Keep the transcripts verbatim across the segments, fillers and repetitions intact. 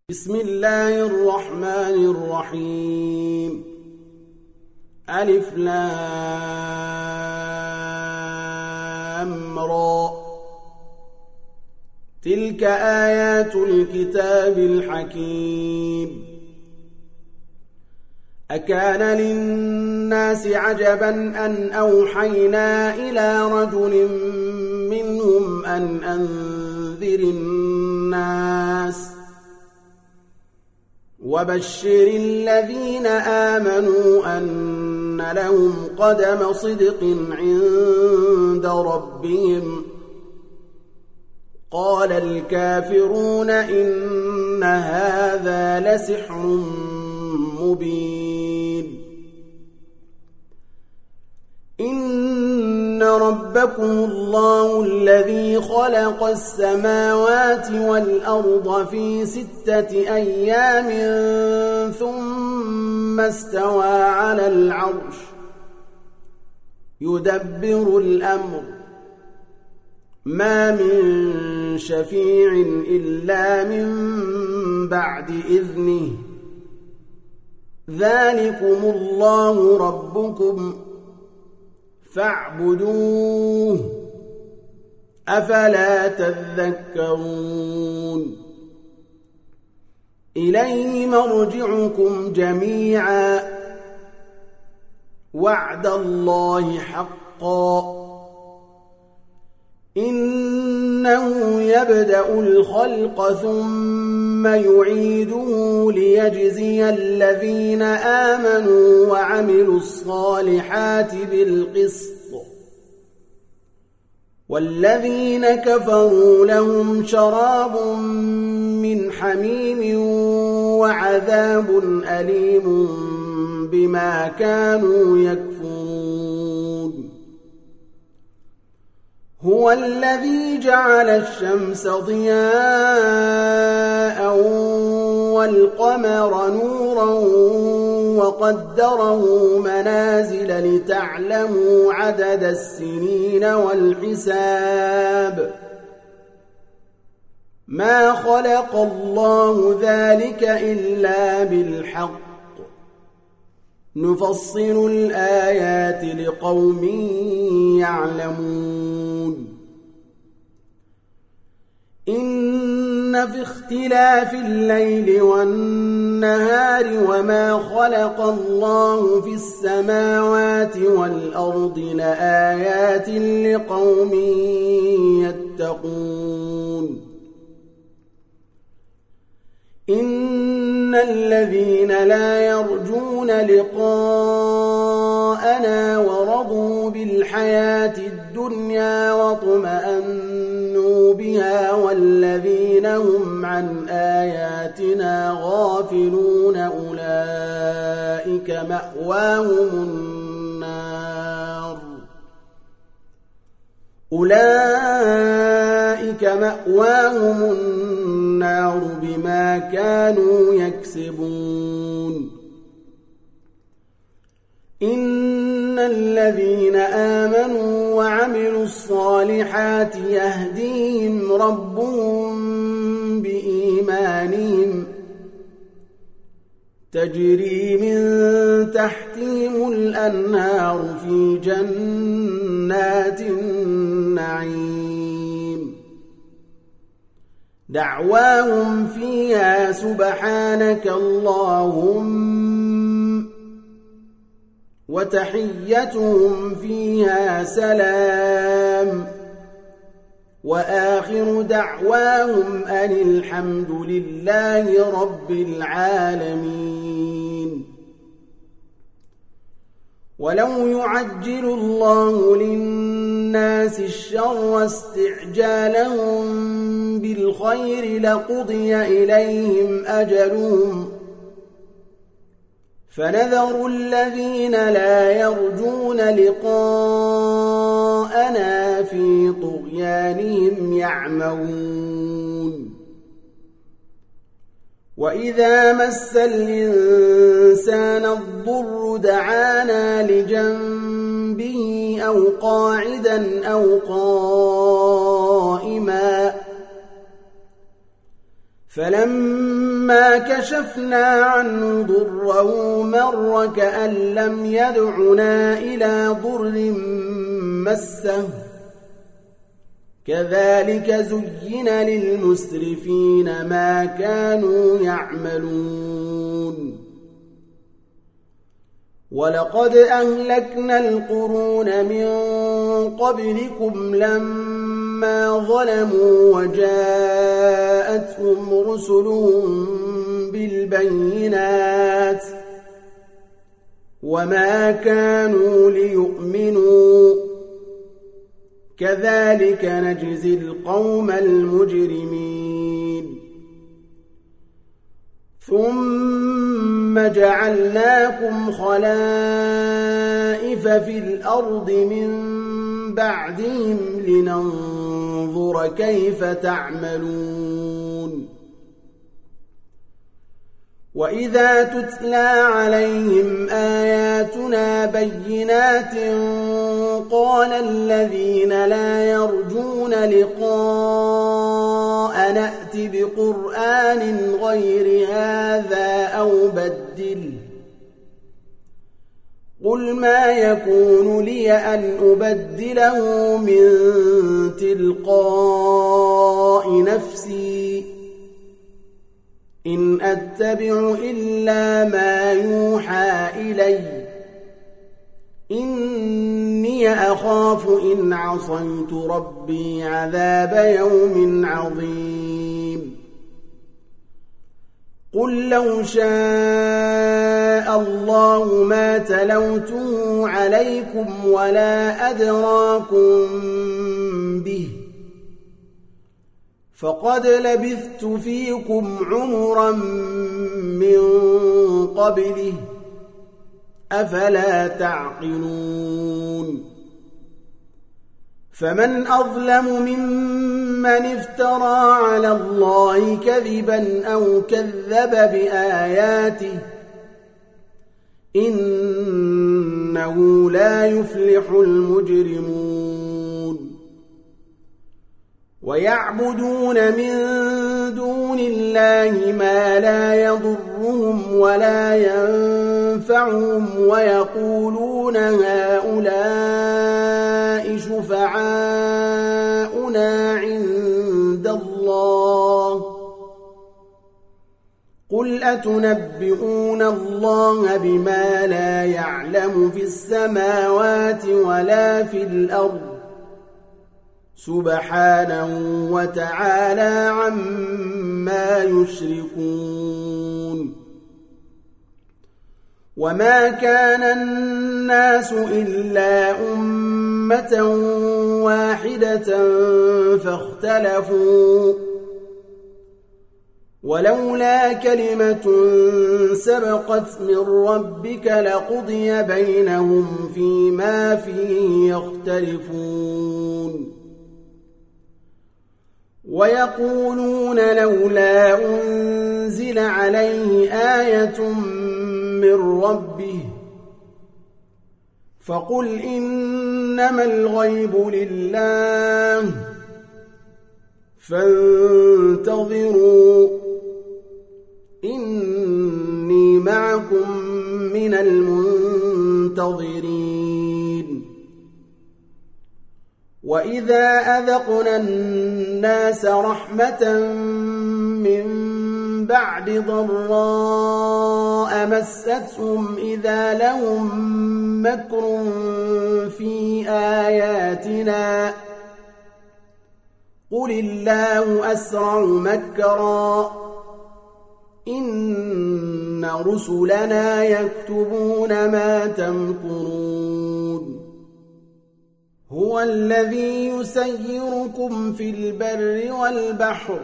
بسم الله الرحمن الرحيم ألف لام را تلك آيات الكتاب الحكيم أكان للناس عجبا أن أوحينا إلى رجل منهم أن أنذر الناس وبشر الذين آمنوا أن لهم قدم صدق عند ربهم قال الكافرون إن هذا لسحر مبين إن ربكم الله الذي خلق السماوات والأرض في ستة أيام ثم استوى على العرش يدبر الأمر ما من شفيع إلا من بعد إذنه ذلكم الله ربكم فاعبدوه أفلا تذكرون إليه مرجعكم جميعا وعد الله حقا إنه يبدأ الخلق ثم يعيده ليجزي الذين آمنوا وعملوا الصالحات بالقسط والذين كفروا لهم شراب من حميم وعذاب أليم بما كانوا يكفرون هو الذي جعل الشمس ضياء والقمر نورا وقدره منازل لتعلموا عدد السنين والحساب ما خلق الله ذلك إلا بالحق نفصل الآيات لقوم يعلمون إن في اختلاف الليل والنهار وما خلق الله في السماوات والأرض لآيات لقوم يتقون إن الذين لا يرجون لقاءنا ورضوا بالحياة الدنيا واطمأنوا بها والذين هم عن آياتنا غافلون أولئك مأواهم النار أولئك مأواهم النار بما كانوا يكسبون إن الذين آمنوا وعملوا الصالحات يهديهم ربهم بإيمانهم تجري من تحتهم الأنهار في جنات النعيم دعواهم فيها سبحانك اللهم وتحيتهم فيها سلام وآخر دعواهم أن الحمد لله رب العالمين ولو يعجل الله للناس الشر استعجالهم بالخير لقضي إليهم أجلهم فنذر الذين لا يرجون لقاءنا في طغيانهم يعمهون وإذا مس الإنسان الضر دعانا لجنبه أو قاعدا أو قائما فلما فلما كشفنا عنه ضره مر كأن لم يدعنا إلى ضر مسه كذلك زين للمسرفين ما كانوا يعملون ولقد أهلكنا القرون من قبلكم لما ظلموا وجاءتهم رسلهم بالبينات وما كانوا ليؤمنوا كذلك نجزي القوم المجرمين ثم جعلناكم خلائف في الأرض من بعدهم لننظر كيف تعملون وإذا تتلى عليهم آياتنا بينات قال الذين لا يرجون لقاء نأت بقرآن غير هذا أو بدله قل ما يكون لي أن أبدله من تلقاء نفسي إن أتبع إلا ما يوحى إلي إني أخاف إن عصيت ربي عذاب يوم عظيم قل لو شاء الله ما تلوته عليكم ولا أدراكم به فقد لبثت فيكم عمرا من قبله أفلا تعقلون فمن أظلم ممن افترى على الله كذبا أو كذب بآياته إنه لا يفلح المجرمون ويعبدون من دون الله ما لا يضرهم ولا ينفعهم ويقولون هؤلاء شفعاؤنا عند الله قل أتنبئون الله بما لا يعلم في السماوات ولا في الأرض سبحانه وتعالى عما يشركون وما كان الناس إلا أمة واحدة فاختلفوا ولولا كلمة سبقت من ربك لقضي بينهم فيما فيه يختلفون ويقولون لولا أنزل عليه آية من ربه فقل إنما الغيب لله فانتظروا إني معكم من المنتظرين وإذا أذقنا الناس رحمة من بعد ضراء مستهم إذا لهم مكر في آياتنا قل الله أسرع مكرا إن رسلنا يكتبون ما تمكرون هو الذي يسيركم في البر والبحر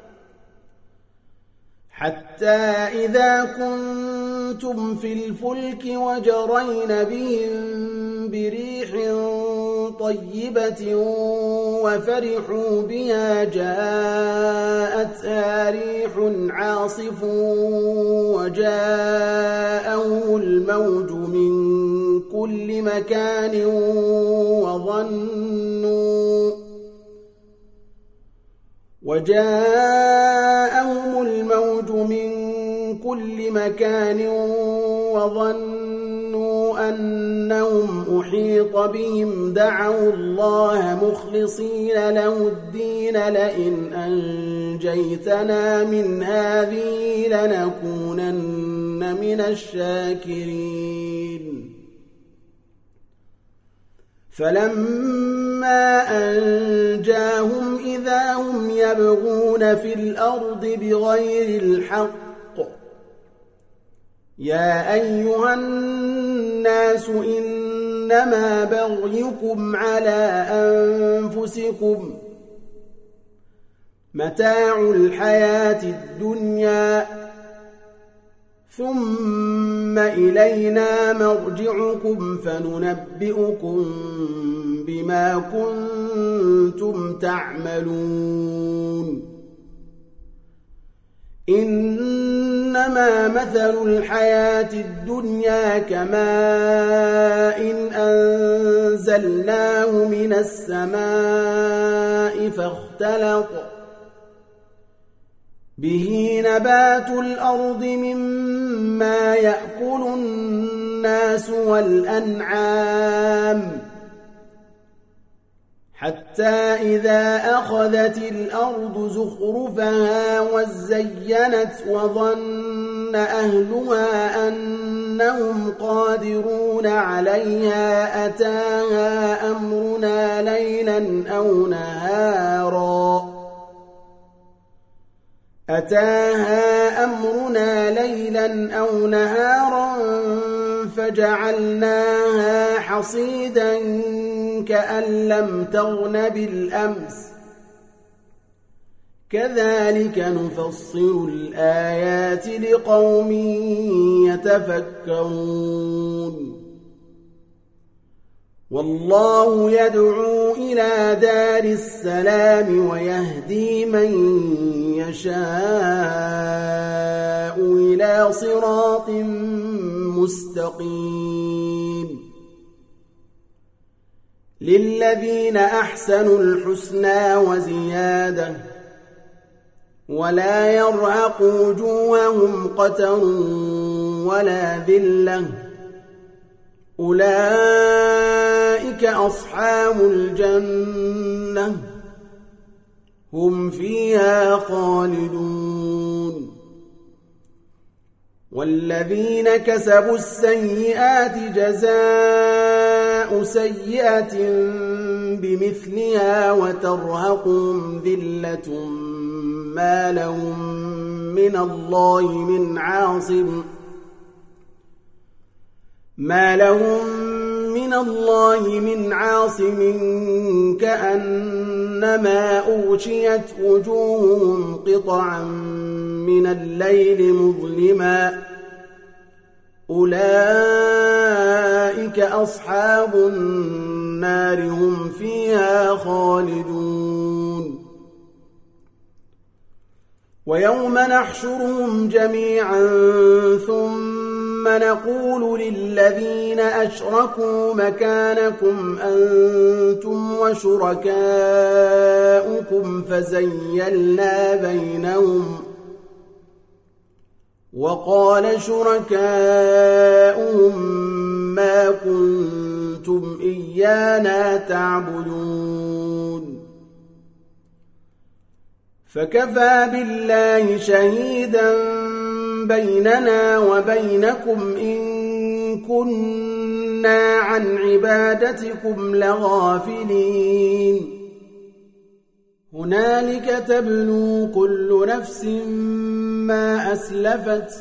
حتى إذا كنتم في الفلك وجرين بهم بريح طيبة وفرحوا بها جاءتها ريح عاصف وجاءهم الموج من كل مكان وظنوا وجاءهم الموج من كل مكان وظنوا أنهم أحيط بهم دعوا الله مخلصين له الدين لئن أنجيتنا من هذه لنكونن من الشاكرين فلما أنجاهم إذا هم يبغون في الأرض بغير الحق يا أيها الناس إنما بغيكم على أنفسكم متاع الحياة الدنيا ثم إلينا مرجعكم فننبئكم بما كنتم تعملون إنما مثل الحياة الدنيا كماء إن أنزلناه من السماء فاختلط به نبات الأرض مما يأكل الناس والأنعام حتى إذا أخذت الأرض زخرفها وزينت وظن أهلها أنهم قادرون عليها أتاها أمرنا ليلا أو نهارا أتاها أمرنا ليلا أو نهارا فجعلناها حصيدا كأن لم تغن بالأمس كذلك نفصل الآيات لقوم يتفكرون والله يدعو إلى دار السلام ويهدي من يشاء إلى صراط مستقيم للذين أحسنوا الحسنى وزيادة ولا يرهق وجوههم قتر ولا ذلة أولئك أصحاب الجنة هم فيها خالدون والذين كسبوا السيئات جزاء سيئة بمثلها وترهقهم ذلة ما لهم من الله من عاصم ما لهم من الله من عاصم كأنما أغشيت وجوههم قطعا من الليل مظلما أولئك أصحاب النار هم فيها خالدون ويوم نحشرهم جميعا ثم نقول للذين أشركوا مكانكم أنتم وشركاؤكم فزيلنا بينهم وقال شركاؤهم ما كنتم إيانا تعبدون فكفى بالله شهيدا بيننا وبينكم إن كنا عن عبادتكم لغافلين هنالك تبلو كل نفس ما أسلفت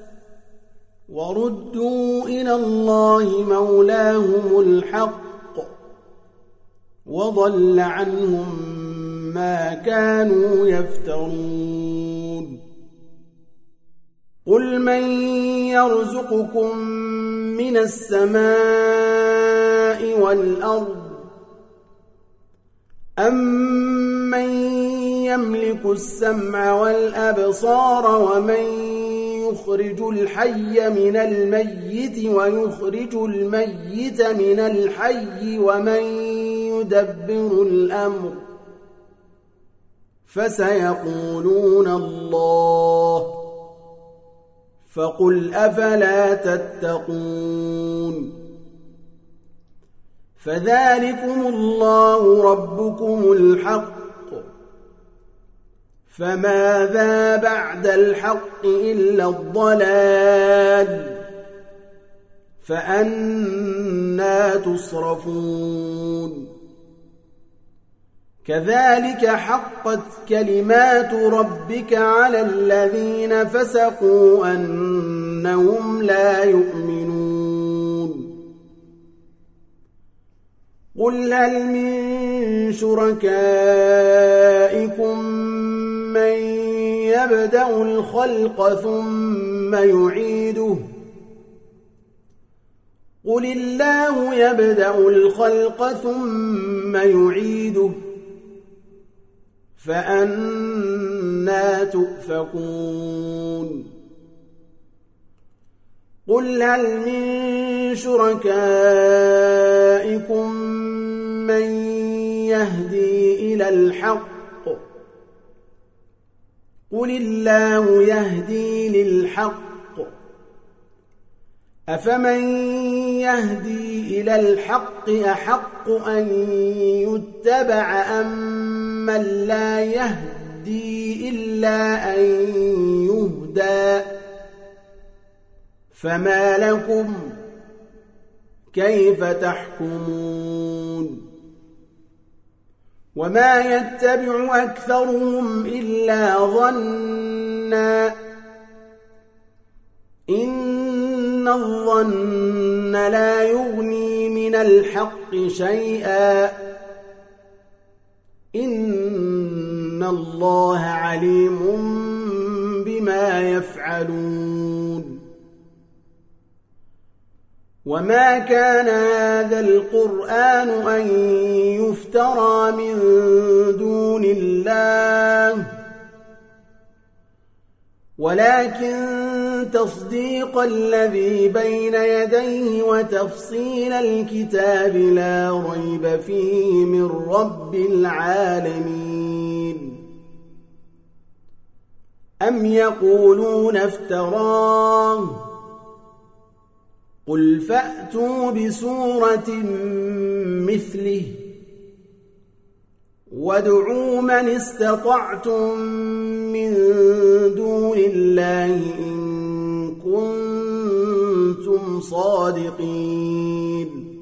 وردوا إلى الله مولاهم الحق وضل عنهم ما كانوا يفترون قل من يرزقكم من السماء والأرض أمن يملك السمع والأبصار ومن يخرج الحي من الميت ويخرج الميت من الحي ومن يدبر الأمر فسيقولون الله فقل أفلا تتقون فذلكم الله ربكم الحق فماذا بعد الحق إلا الضلال فأنى تصرفون كذلك حقت كلمات ربك على الذين فسقوا أنهم لا يؤمنون قل هل من شركائكم من يبدأ الخلق ثم يعيده قل الله يبدأ الخلق ثم يعيده فأنى تؤفكون قل هل من شركائكم من يهدي إلى الحق قل الله يهدي للحق أفمن يهدي إلى الحق أحق أن يتبع أم من لا يهدي إلا أن يهدى فما لكم كيف تحكمون وما يتبع أكثرهم إلا ظنا إن الظن لا يغني من الحق شيئا إن الله عليم بما يفعلون وما كان هذا القرآن أن يفترى من دون الله ولكن تصديق الذي بين يديه وتفصيل الكتاب لا ريب فيه من رب العالمين أم يقولون افتراه قل فأتوا بسورة مثله وادعوا من استطعتم من دون الله إن كنتم صادقين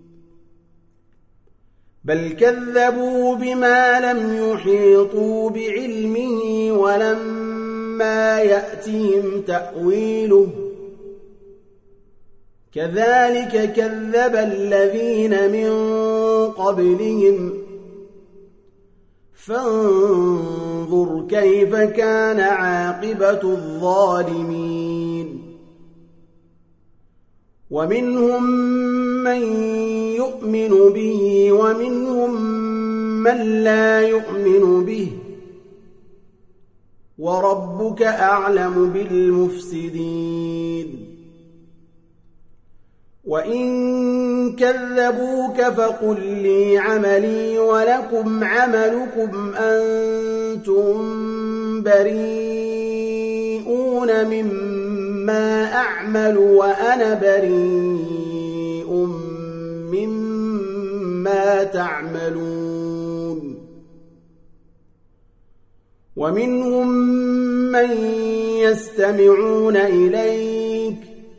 بل كذبوا بما لم يحيطوا بعلمه ولما يأتهم تأويله كذلك كذب الذين من قبلهم فانظر كيف كان عاقبة الظالمين ومنهم من يؤمن به ومنهم من لا يؤمن به وربك أعلم بالمفسدين وإن كذبوك فقل لي عملي ولكم عملكم أنتم بريئون مما أعمل وأنا بريء مما تعملون ومنهم من يستمعون إليك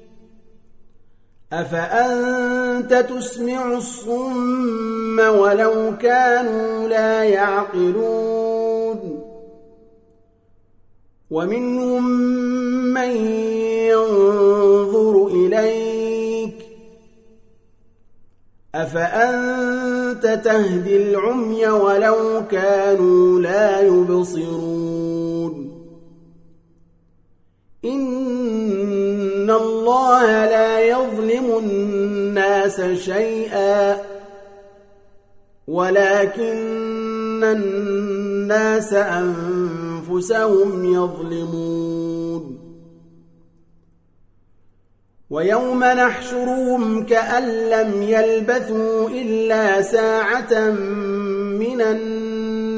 أفأنت تسمع الصم ولو كانوا لا يعقلون ومنهم من ينظر إليك أفأنت تهدي العمي ولو كانوا لا يبصرون إن الله لا يظلم الناس شيئا ولكن الناس أنفسهم يظلمون ويوم نحشرهم كأن لم يلبثوا إلا ساعة من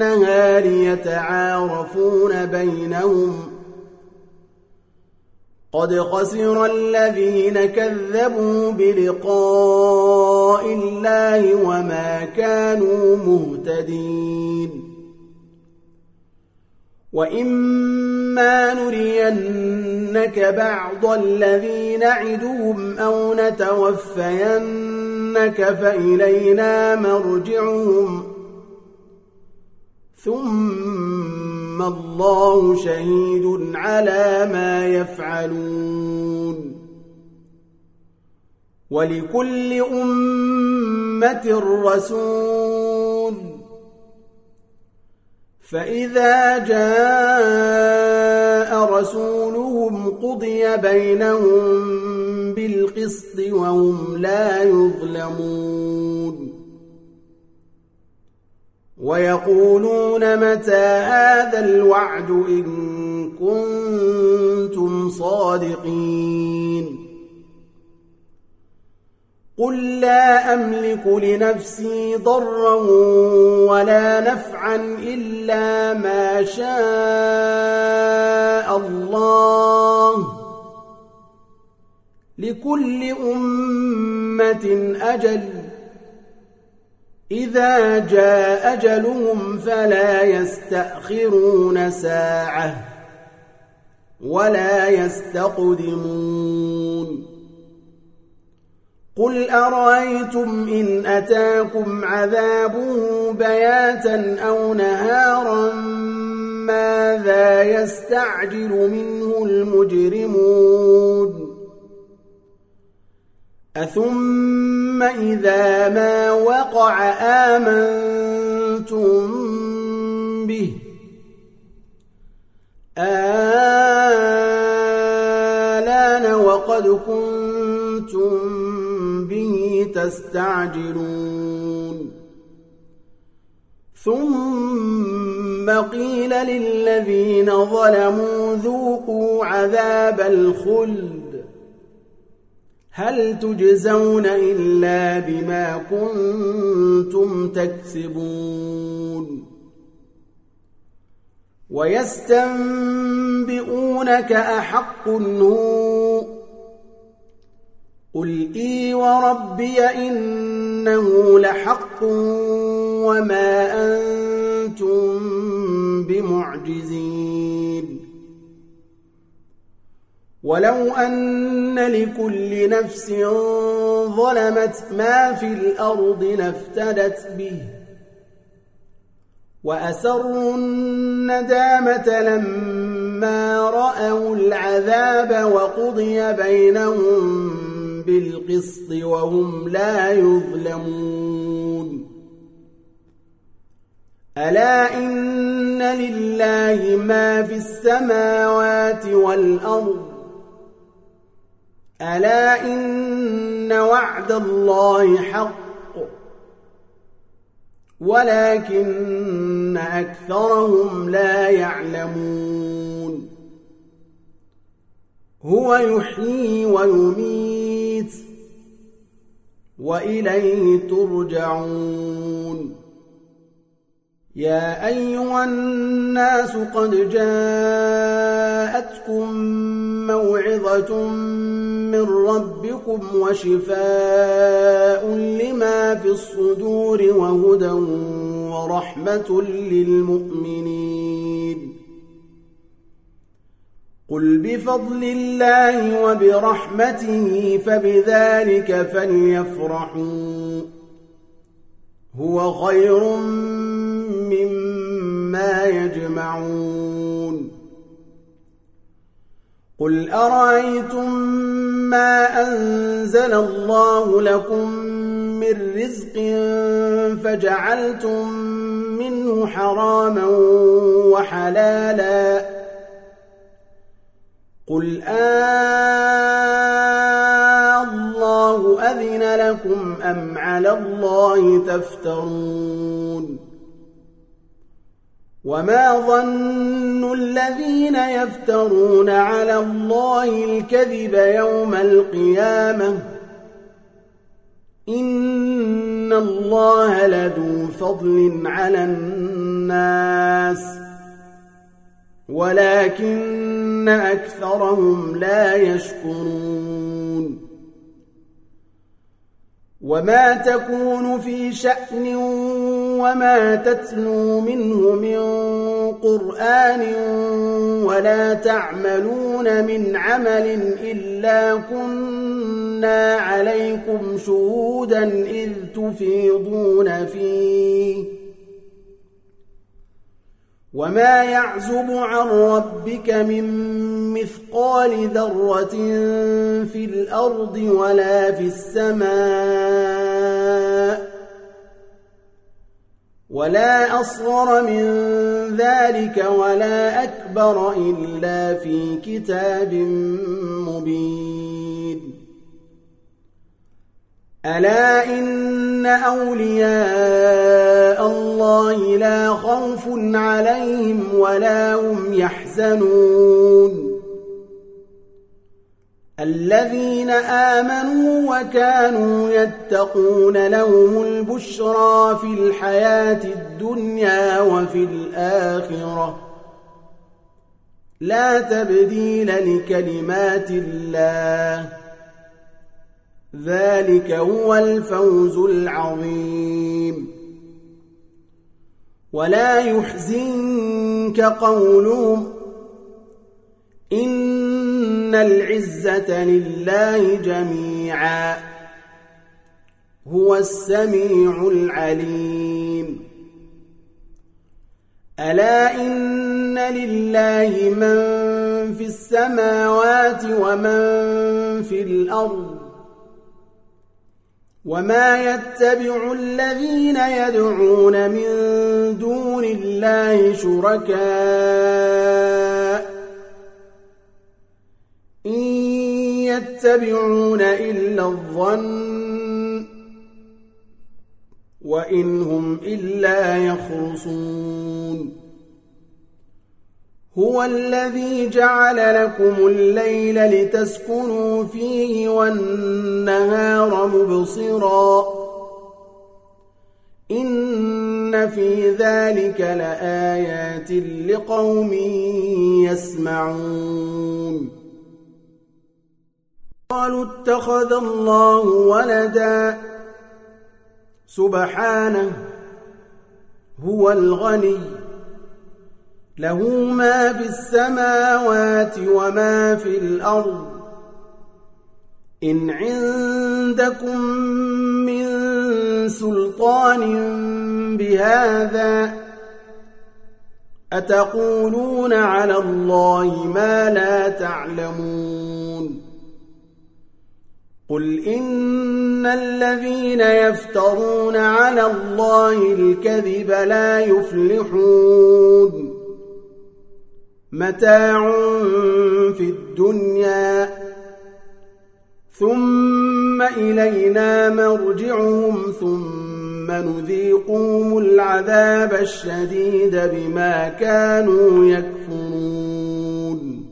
النهار يتعارفون بينهم قد خسر الذين كذبوا بلقاء الله وما كانوا مهتدين وإما نرينك بعض الذي نعدهم أو نتوفينك فإلينا مرجعهم ثم الله شهيد على ما يفعلون ولكل أمة رسول فإذا جاء رسولهم قضي بينهم بالقسط وهم لا يظلمون ويقولون متى هذا الوعد إن كنتم صادقين قل لا أملك لنفسي ضرا ولا نفعا إلا ما شاء الله لكل أمة أجل إذا جاء أجلهم فلا يستأخرون ساعة ولا يستقدمون قل أرأيتم إن أتاكم عذابه بياتا أو نهارا ماذا يستعجل منه المجرمون أثم إذا ما وقع آمنتم به آلان وقد كنتم به تستعجلون ثم قيل للذين ظلموا ذوقوا عذاب الخلد هل تجزون إلا بما كنتم تكسبون ويستنبئونك أحق هو قل إي وربي إنه لحق وما أنتم بمعجزين ولو أن لكل نفس ظلمت ما في الأرض لافتدت به وأسروا الندامة لما رأوا العذاب وقضي بينهم بالقسط وهم لا يظلمون ألا إن لله ما في السماوات والأرض ألا إن وعد الله حق ولكن أكثرهم لا يعلمون هو يحيي ويميت وإليه ترجعون يا أيها الناس قد جاءتكم موعظة من ربكم وشفاء لما في الصدور وهدى ورحمة للمؤمنين قل بفضل الله وبرحمته فبذلك فليفرحوا هو خير مما يجمعون قل أرأيتم ما أنزل الله لكم من رزق فجعلتم منه حراما وحلالا قل آه الله أذن لكم أم على الله تفترون وما ظن الذين يفترون على الله الكذب يوم القيامة إن الله لذو فضل على الناس ولكن أكثرهم لا يشكرون وما تكون في شأن وما تتلو منه من قرآن ولا تعملون من عمل إلا كنا عليكم شهودا إذ تفيضون فيه وما يعزب عن ربك من مثقال ذرة في الأرض ولا في السماء ولا أصغر من ذلك ولا أكبر إلا في كتاب مبين ألا إن أولياء الله لا خوف عليهم ولا هم يحزنون الذين آمنوا وكانوا يتقون لهم البشرى في الحياة الدنيا وفي الآخرة لا تبديل لكلمات الله ذلك هو الفوز العظيم ولا يحزنك قولهم إن العزة لله جميعا هو السميع العليم ألا إن لله من في السماوات ومن في الأرض وما يتبع الذين يدعون من دون الله شركاء إن يتبعون إلا الظن وإن هم إلا يخرصون هو الذي جعل لكم الليل لتسكنوا فيه والنهار مبصرا إن في ذلك لآيات لقوم يسمعون قالوا اتخذ الله ولدا سبحانه هو الغني له ما في السماوات وما في الأرض إن عندكم من سلطان بهذا أتقولون على الله ما لا تعلمون قل إن الذين يفترون على الله الكذب لا يفلحون متاع في الدنيا ثم إلينا مرجعهم ثم نذيقهم العذاب الشديد بما كانوا يكفرون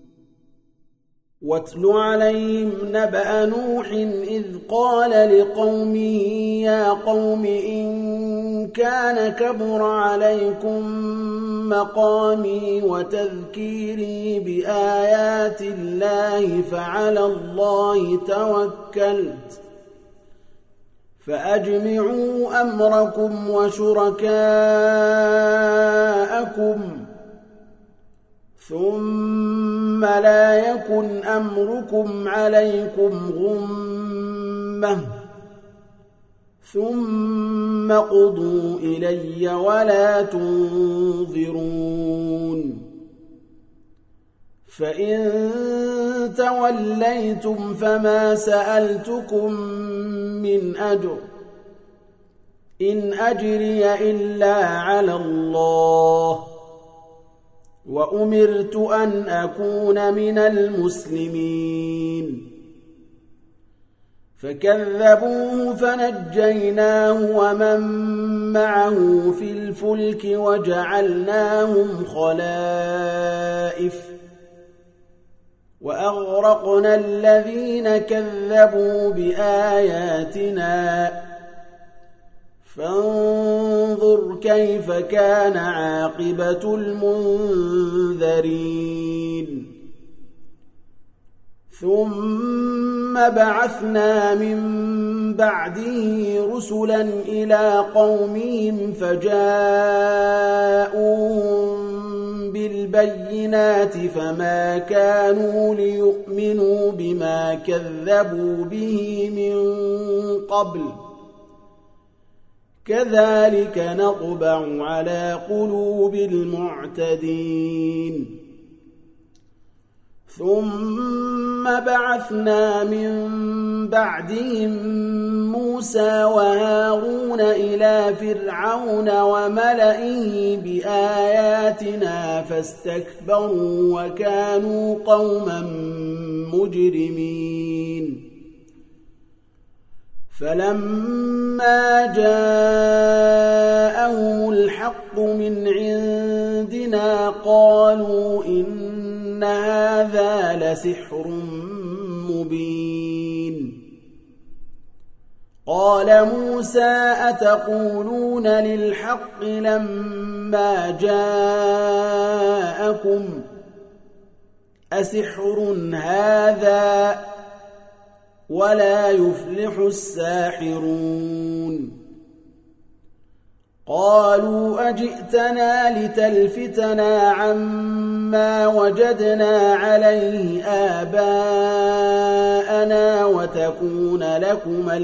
واتل عليهم نبأ نوح إذ قال لقومه يا قوم إن كان كبر عليكم مقامي وتذكيري بآيات الله فعلى الله توكلت فأجمعوا أمركم وشركاءكم ثم لا يكن أمركم عليكم غمة ثم قضوا إلي ولا تنظرون فإن توليتم فما سألتكم من أجر إن أجري إلا على الله وأمرت أن أكون من المسلمين فكذبوه فنجيناه ومن معه في الفلك وجعلناهم خلائف وأغرقنا الذين كذبوا بآياتنا فانظر كيف كان عاقبة المنذرين ثم بعثنا من بعده رسلا إلى قومهم فجاءوهم بالبينات فما كانوا ليؤمنوا بما كذبوا به من قبل كذلك نطبع على قلوب المعتدين ثم بعثنا من بعدهم موسى وهارون إلى فرعون وملئه بآياتنا فاستكبروا وكانوا قوما مجرمين فلما جاءهم الحق من عندنا قالوا إن هذا لسحر مبين قال موسى أتقولون للحق لما جاءكم أسحر هذا ولا يفلح الساحرون قالوا أجئتنا لتلفتنا عما وجدنا عليه آباءنا وتكون لكما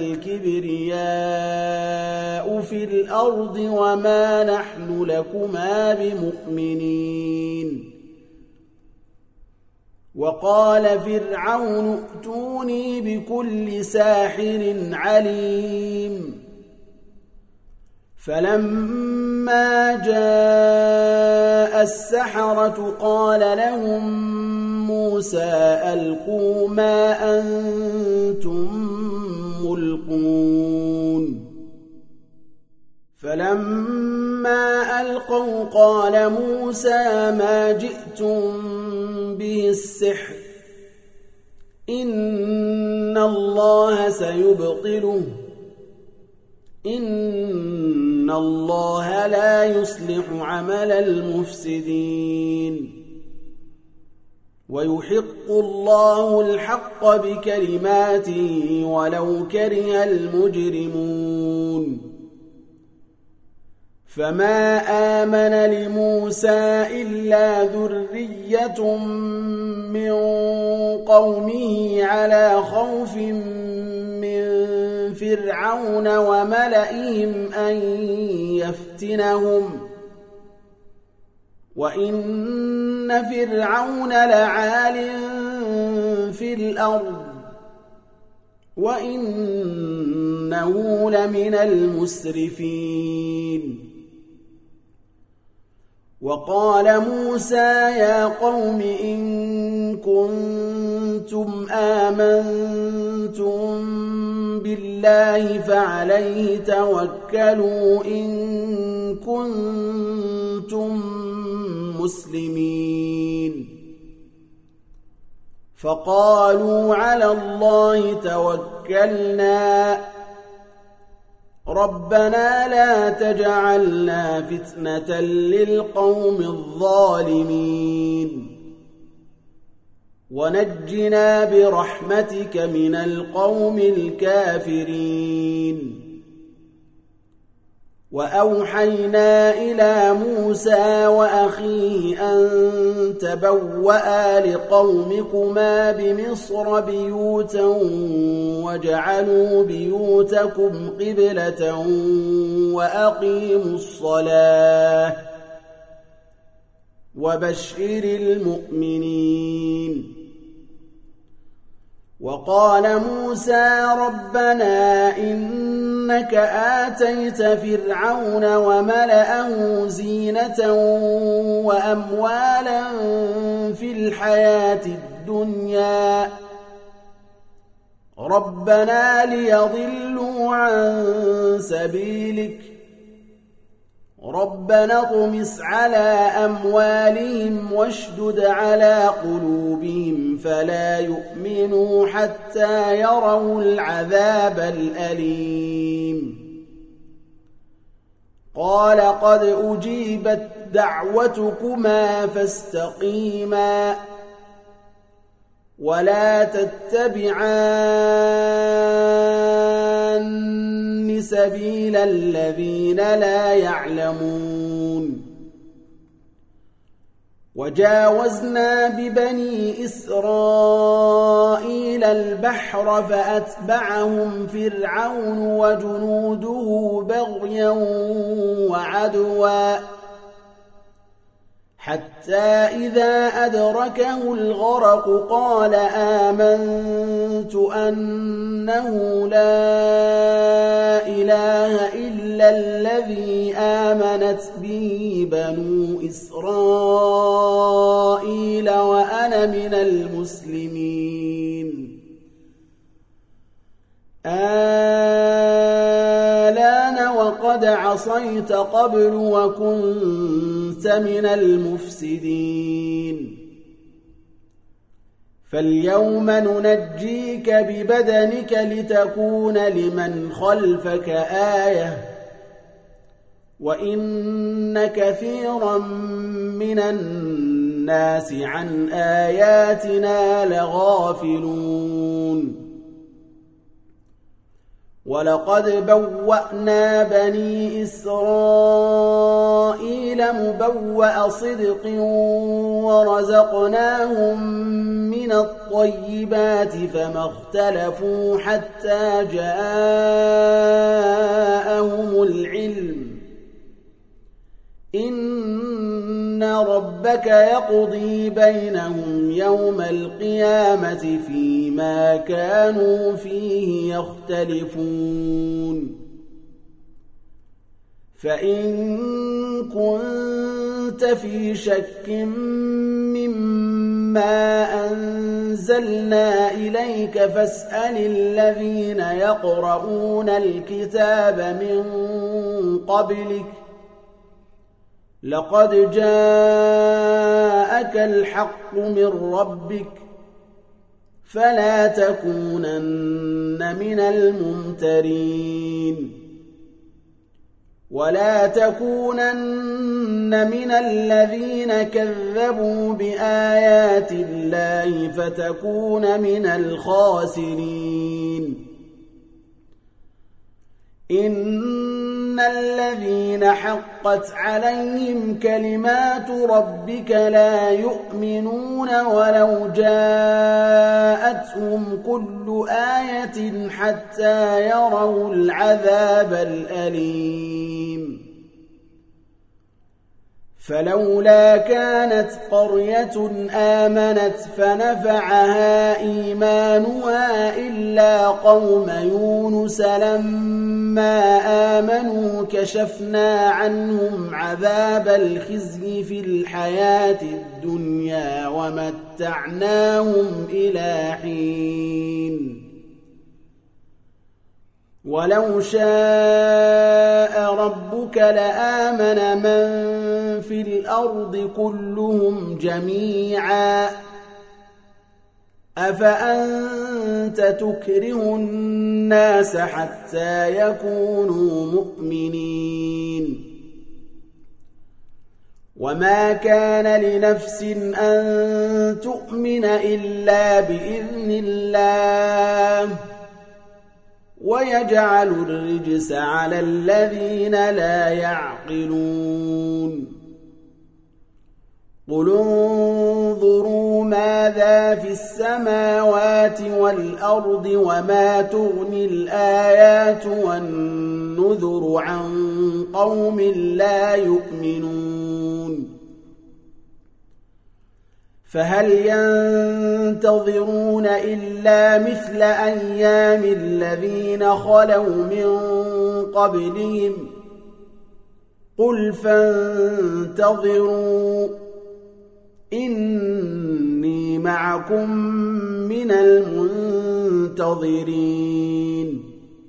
الكبرياء في الأرض وما نحن لكما بمؤمنين وقال فرعون ائتوني بكل ساحر عليم فلما جاء السحرة قال لهم موسى ألقوا ما أنتم ملقون فلما ألقوا قال موسى ما جئتم به السحر إن الله سيبطله إن الله لا يصلح عمل المفسدين ويحق الله الحق بكلماته ولو كره المجرمون فما آمن لموسى إلا ذرية من قومه على خوف من فرعون وملئهم أن يفتنهم وإن فرعون لعال في الأرض وإنه لمن المسرفين وقال موسى يا قوم إن كنتم آمنتم بالله فعليه توكلوا إن كنتم مسلمين فقالوا على الله توكلنا ربنا لا تجعلنا فتنة للقوم الظالمين ونجنا برحمتك من القوم الكافرين وأوحينا إلى موسى وأخيه أن تبوأ لقومكما بمصر بيوتا واجعلوا بيوتكم قبلة وأقيموا الصلاة وبشر المؤمنين وقال موسى ربنا إنك آتيت فرعون وملأه زينة وأموالا في الحياة الدنيا ربنا ليضلوا عن سبيلك ربنا اطمس على أموالهم واشدد على قلوبهم فلا يؤمنوا حتى يروا العذاب الأليم قال قد أجيبت دعوتكما فاستقيما ولا تتبعان سبيل الذين لا يعلمون وجاوزنا ببني إسرائيل البحر فأتبعهم فرعون وجنوده بغيا وعدوا حتى إذا أدركه الغرق قال آمنت أنه لا إله إلا الذي آمنت به بنو إسرائيل وأنا من المسلمين آلان وقد عصيت قبل وكنت من المفسدين فاليوم ننجيك ببدنك لتكون لمن خلفك آية وإن كثيرا من الناس عن آياتنا لغافلون ولقد بوأنا بني إسرائيل مبوأ صدق ورزقناهم من الطيبات فما اختلفوا حتى جاءهم العلم إن ربك يقضي بينهم يوم القيامة فيما كانوا فيه يختلفون فإن كنت في شك مما أنزلنا إليك فاسأل الذين يقرؤون الكتاب من قبلك لقد جاءك الحق من ربك فلا تكونن من الممترين ولا تكونن من الذين كذبوا بآيات الله فتكون من الخاسرين إن الذين حقت عليهم كلمات ربك لا يؤمنون ولو جاءتهم كل آية حتى يروا العذاب الأليم فلولا كانت قرية آمنت فنفعها إيمانها إلا قوم يونس لما آمنوا كشفنا عنهم عذاب الخزي في الحياة الدنيا ومتعناهم إلى حين ولو شاء ربك لآمن من في الأرض كلهم جميعا أفأنت تكره الناس حتى يكونوا مؤمنين وما كان لنفس أن تؤمن إلا بإذن الله ويجعل الرجس على الذين لا يعقلون قل انظروا ماذا في السماوات والأرض وما تغني الآيات والنذر عن قوم لا يؤمنون فهل ينتظرون إلا مثل أيام الذين خلوا من قبلهم قل فانتظروا إني معكم من المنتظرين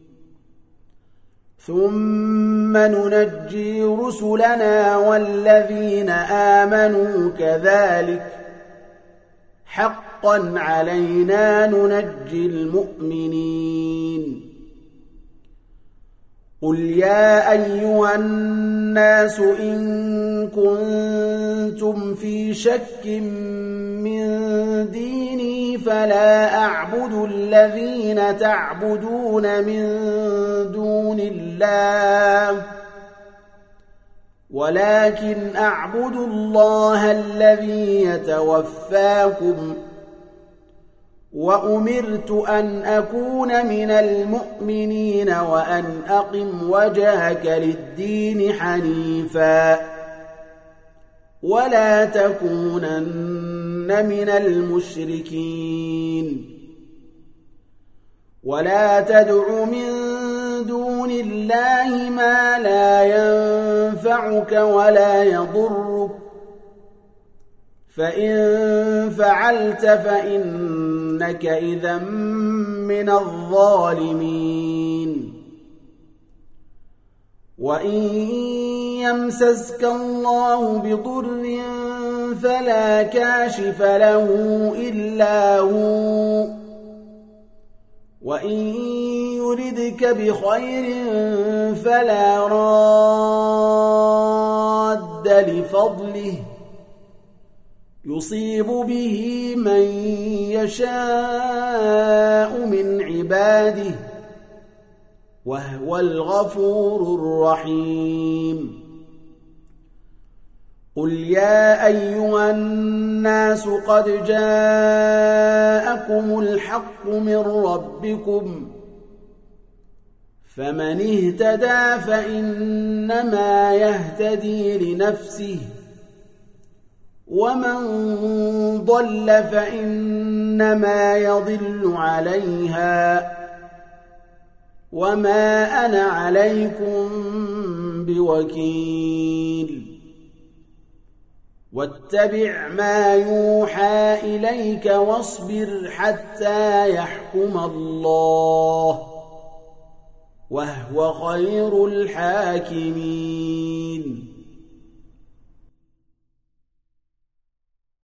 ثم ننجي رسلنا والذين آمنوا كذلك حقا علينا ننجي المؤمنين قل يا أيها الناس إن كنتم في شك من ديني فلا أعبد الذين تعبدون من دون الله ولكن أعبد الله الذي يتوفاكم وأمرت أن أكون من المؤمنين وأن أقم وجهك للدين حنيفا ولا تكونن من المشركين ولا تدع من دون الله ما لا ينفعك ولا يضرك فإن فعلت فإنك إذا من الظالمين وإن يمسسك الله بضر فلا كاشف له إلا هو وإن يردك بخير فلا راد لفضله يصيب به من يشاء من عباده وهو الغفور الرحيم قل يا أيها الناس قد جاءكم الحق من ربكم فمن اهتدى فإنما يهتدي لنفسه ومن ضل فإنما يضل عليها وما أنا عليكم بوكيل واتبع ما يوحى إليك واصبر حتى يحكم الله وهو خير الحاكمين